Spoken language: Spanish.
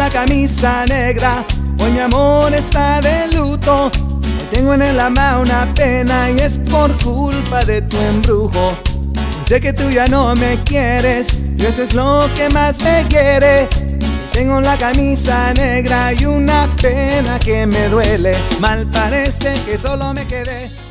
la camisa negra, hoy mi amor está de luto. Hoy tengo en el alma una pena y es por culpa de tu embrujo. Sé que tú ya no me quieres y eso es lo que más me quiere. Tengo la camisa negra y una pena que me duele. Mal parece que solo me quedé